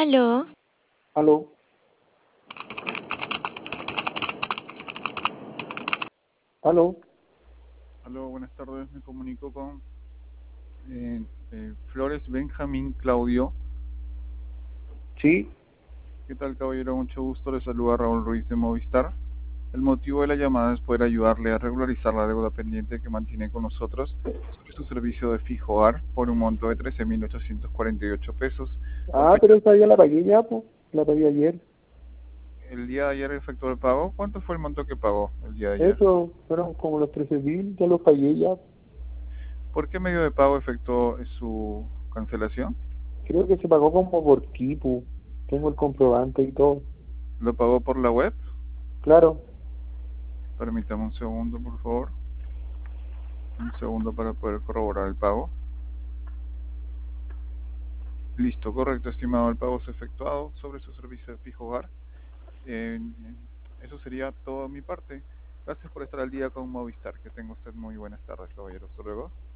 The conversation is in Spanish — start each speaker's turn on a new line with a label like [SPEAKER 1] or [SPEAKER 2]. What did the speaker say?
[SPEAKER 1] Aló,
[SPEAKER 2] Aló, aló,
[SPEAKER 3] Aló, buenas tardes. Me comunico con Flores Benjamín Claudio.
[SPEAKER 2] sí,
[SPEAKER 3] ¿Qué tal, caballero? Mucho gusto. Le saluda Raúl Ruiz de Movistar. El motivo de la llamada es poder ayudarle a regularizar la deuda pendiente que mantiene con nosotros sobre su servicio de fijo hogar por un monto de 13.848 pesos. Con fecha,
[SPEAKER 2] pero esa ya la pagué ya, pues, la pagué ayer.
[SPEAKER 3] el día de ayer efectuó el pago. ¿Cuánto fue el monto que pagó el día de ayer?
[SPEAKER 2] Eso, fueron como los 13.000, ya los pagué ya.
[SPEAKER 3] ¿Por qué medio de pago efectuó su cancelación?
[SPEAKER 2] Creo que se pagó como por Kipu, tengo el comprobante y todo.
[SPEAKER 3] ¿Lo pagó por la web?
[SPEAKER 2] Claro,
[SPEAKER 3] Permítame un segundo, por favor. Un segundo para poder corroborar el pago. Listo, correcto, estimado. El pago es efectuado sobre su servicio de fijo hogar. Eh, Eso sería todo de mi parte. Gracias por estar al día con Movistar. Que tenga usted muy buenas tardes, caballero. Hasta luego.